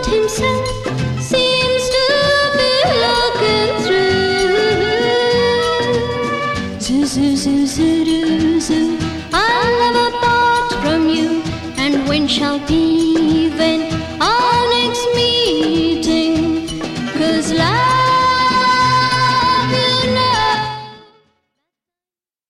God himself seems to be looking through. Zoo, zoo, zoo, zoo, zoo, zoo. I'll never part from you, and when shall be when I